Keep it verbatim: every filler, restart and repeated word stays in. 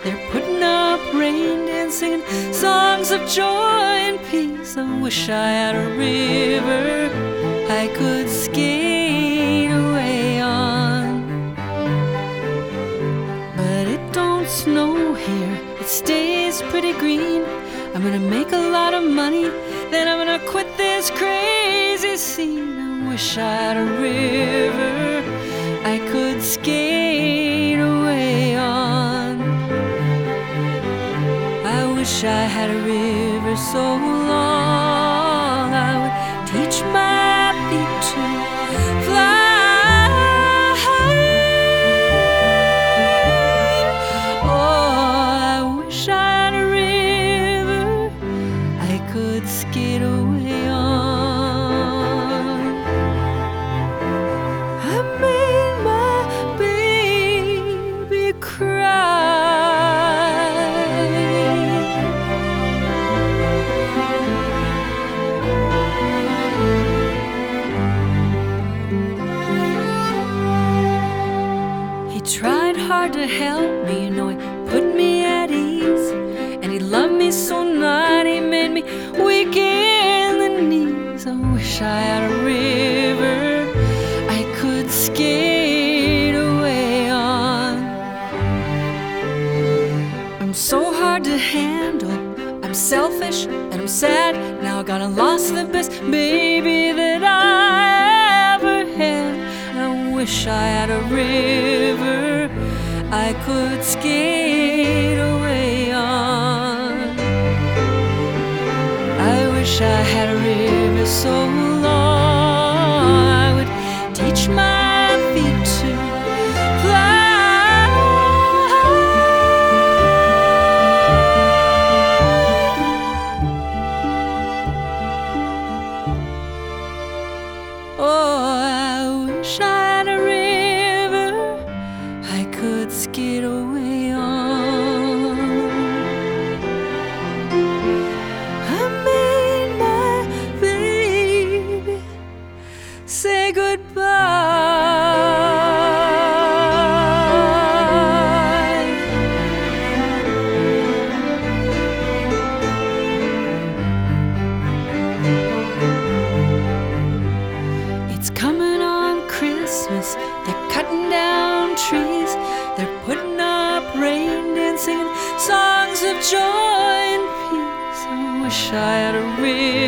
They're putting up rain and singing songs of joy and peace. I wish I had a river I could skate away on. But it don't snow here, it stays pretty green. I'm gonna make a lot of money, then I'm gonna quit this crazy scene. I wish I had a river I could skate away on. I wish I had a river so long I would teach my feet to fly. Oh, I wish I had a river I could skate away on. I made my baby cry. He tried hard to help me, you know, he put me at ease. And he loved me so not, he made me weak in the knees. I wish I had a river I could skate away on. I'm so hard to handle, I'm selfish and I'm sad. Now I gotta lost the best baby that I ever had. I wish I had a river I could skate away on. I wish I had a river so long I would teach my feet to fly. Oh, I wish I had a river I could skate away on. I made my baby say goodbye. It's coming on Christmas, they're cutting down trees, they're putting up rain and singing songs of joy and peace. I wish I had a river